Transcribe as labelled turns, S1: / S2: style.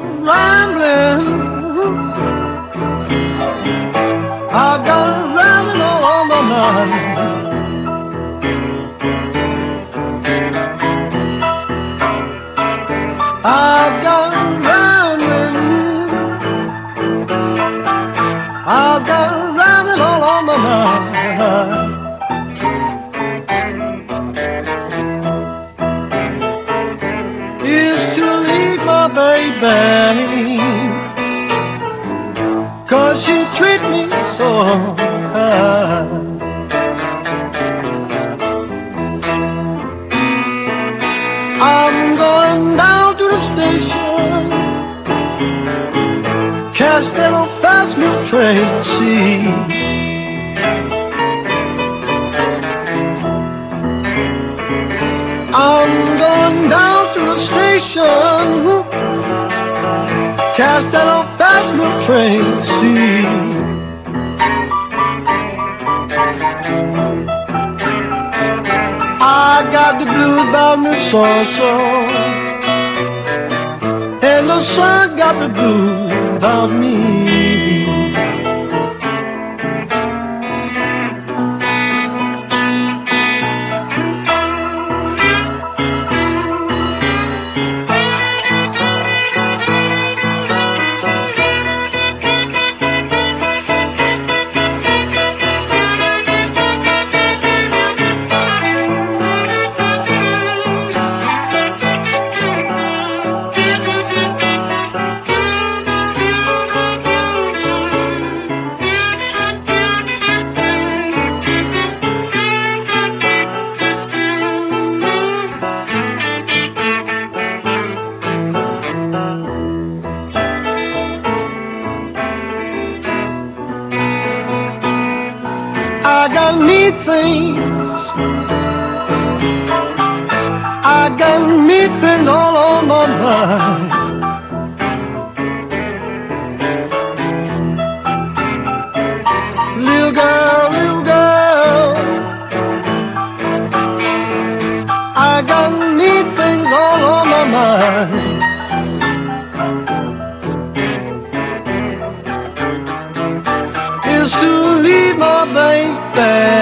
S1: rambling. I've got a rambling all on my mind. I've got a rambling. I've got a rambling all on my mind. Is to leave my baby, 'cause she treat me so kind. I'm going down to the station, catch that old fast milk train, see. I'm going down to the station, catch that old fast milk train, see. I got the blues about me so, and the sun got the blues about me. I got neat things, I got neat things all on my mind. Little girl, I got neat things all on my mind. Is to leave my baby,